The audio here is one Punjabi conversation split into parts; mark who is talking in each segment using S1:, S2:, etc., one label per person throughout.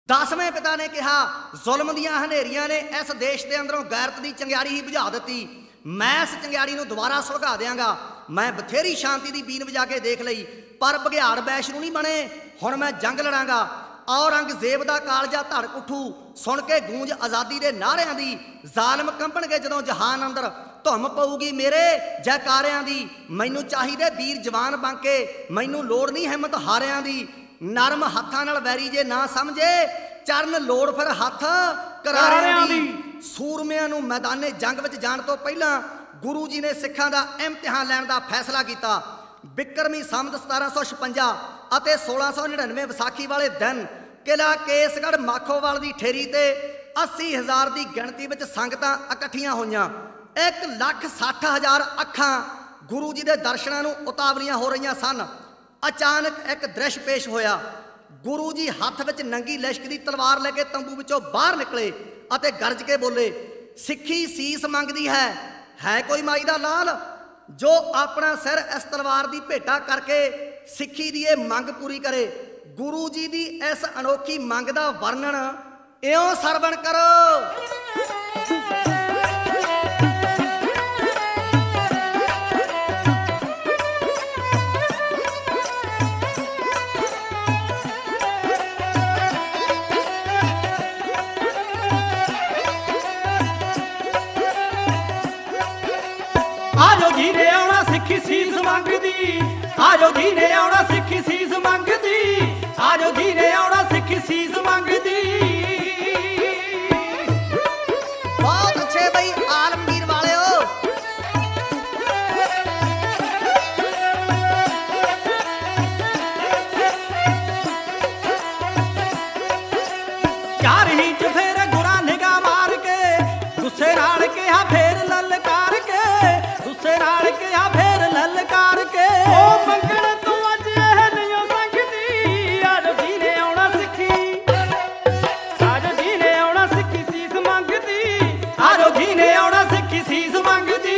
S1: 10ਵੇਂ ਪਿਤਾ ਨੇ ਕਿਹਾ ਜ਼ੁਲਮ ਦੀਆਂ ਹਨੇਰੀਆਂ ਨੇ ਇਸ ਦੇਸ਼ ਦੇ ਅੰਦਰੋਂ ਗੈਰਤ ਦੀ ਚੰਗਿਆੜੀ ਹੀ ਬੁਝਾ ਦਿੱਤੀ। ਮੈਂ ਇਸ ਚੰਗਿਆੜੀ ਨੂੰ ਦੁਬਾਰਾ ਸੁਲਗਾ ਦਿਆਂਗਾ। ਮੈਂ ਬਥੇਰੀ ਸ਼ਾਂਤੀ ਦੀ ਬੀਨ ਵਜਾ ਕੇ ਦੇਖ ਲਈ, ਪਰ ਬਘਿਆੜ ਵੈਸ਼ਨੂੰ ਨਹੀਂ ਬਣੇ। ਹੁਣ ਮੈਂ ਜੰਗ ਲੜਾਂਗਾ। ਔਰੰਗਜ਼ੇਬ ਦਾ ਕਾਲਜਾ ਧੜਕ ਉੱਠੂ ਸੁਣ ਕੇ ਗੂੰਜ ਆਜ਼ਾਦੀ ਦੇ ਨਾਅਰਿਆਂ ਦੀ। ਜ਼ਾਲਮ ਕੰਬਣਗੇ ਜਦੋਂ ਜਹਾਨ ਅੰਦਰ, ਧੁੰਮ ਪਊਗੀ ਮੇਰੇ ਜੈਕਾਰਿਆਂ ਦੀ। ਮੈਨੂੰ ਚਾਹੀਦੇ ਵੀਰ ਜਵਾਨ ਬਾਂਕੇ, ਮੈਨੂੰ ਲੋੜ ਨਹੀਂ ਹਿੰਮਤ ਹਾਰਿਆਂ ਦੀ। ਨਰਮ ਹੱਥਾਂ ਨਾਲ ਵੈਰੀ ਜੇ ਨਾ ਸਮਝੇ, ਚਰਨ ਲੋੜ ਫਿਰ ਹੱਥ ਕਰਾਰਿਆਂ ਦੀ। ਸੂਰਮਿਆਂ ਨੂੰ ਮੈਦਾਨੇ ਜੰਗ ਵਿੱਚ ਜਾਣ ਤੋਂ ਪਹਿਲਾਂ ਗੁਰੂ ਜੀ ਨੇ ਸਿੱਖਾਂ ਦਾ ਇਮਤਿਹਾਨ ਲੈਣ ਦਾ ਫੈਸਲਾ ਕੀਤਾ। ਬਿਕਰਮੀ ਸੰਮਤ 1756 ਅਤੇ 1699 ਵਿਸਾਖੀ ਵਾਲੇ ਦਿਨ ਕਿਲ੍ਹਾ ਕੇਸਗੜ੍ਹ ਮਾਖੋਵਾਲ ਦੀ ਠੇਰੀ ਤੇ 80,000 ਦੀ ਗਿਣਤੀ ਵਿੱਚ ਸੰਗਤਾਂ ਇਕੱਠੀਆਂ ਹੋਈਆਂ। 1,60,000 ਅੱਖਾਂ ਗੁਰੂ ਜੀ ਦੇ ਦਰਸ਼ਨਾਂ ਨੂੰ ਉਤਾਵਲੀਆਂ ਹੋ ਰਹੀਆਂ ਸਨ। ਅਚਾਨਕ ਇੱਕ ਦ੍ਰਿਸ਼ ਪੇਸ਼ ਹੋਇਆ। ਗੁਰੂ ਜੀ ਹੱਥ ਵਿੱਚ ਨੰਗੀ ਲਿਸ਼ਕ ਦੀ ਤਲਵਾਰ ਲੈ ਕੇ ਤੰਬੂ ਵਿੱਚੋਂ ਬਾਹਰ ਨਿਕਲੇ ਅਤੇ ਗਰਜ ਕੇ ਬੋਲੇ, ਸਿੱਖੀ ਸੀਸ ਮੰਗਦੀ ਹੈ ਕੋਈ ਮਾਈ ਦਾ ਲਾਲ ਜੋ ਆਪਣਾ ਸਿਰ ਇਸ ਤਲਵਾਰ ਦੀ ਭੇਟਾ ਕਰਕੇ ਸਿੱਖੀ ਦੀ ਇਹ ਮੰਗ ਪੂਰੀ ਕਰੇ। ਗੁਰੂ ਜੀ ਦੀ ਇਸ ਅਨੋਖੀ ਮੰਗ ਦਾ ਵਰਣਨ ਇਉਂ ਸਰਵਣ ਕਰੋ।
S2: ਆਜੋ ਜੀ ਨੇ ਆਉਣਾ ਸਿੱਖੀ ਸੀਸ ਮੰਗਦੀ, ਆਜੋ ਜੀ ਨੇ ਆਉਣਾ ਸਿੱਖੀ ਸੀਸ ਮੰਗਦੀ, ਆਜੋ ਜੀ ਨੇ ਆਉਣਾ ਸਿੱਖੀ ਸੀਸ ਮੰਗਦੀ।
S1: ਬਹੁਤ ਅੱਛੇ ਬਈ ਆਲਮਗੀਰ ਵਾਲਿਓ।
S2: ਚਾਰ ਹੀ ਚ ਫੇਰ ਗੁਰਾਂ ਨਿਗਾਹ ਮਾਰ ਕੇ, ਗੁੱਸੇ ਨਾਲ ਕਿਹਾ ਫੇਰ ਲਲਕਾਰ ਕੇ, ਗੁੱਸੇ ਨਾਲ ਕਿਹਾ ਫੇਰ ਲਲਕਾਰ ਕੇ। ਉਹ ਮੰਗਣ ਤੋਂ ਅੱਜ ਇਹ ਨਹੀਂ ਸੰਗਦੀ, ਆਜੋ ਜੀ ਨੇ ਆਉਣਾ ਸਿੱਖੀ, ਆਜੋ ਜੀ ਨੇ ਆਉਣਾ ਸਿੱਖੀ ਸੀਸ ਮੰਗਦੀ, ਆਜੋ ਜੀ ਨੇ ਆਉਣਾ ਸਿੱਖੀ ਸੀਸ ਮੰਗਦੀ।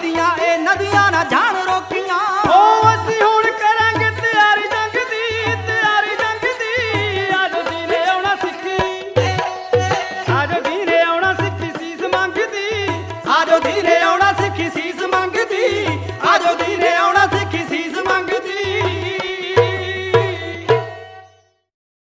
S2: ਵਗਦੀਆਂ ਇਹ ਨਦੀਆਂ ਨਾ ਜਾਣ ਰੋਕੀਆਂ।
S3: ਓ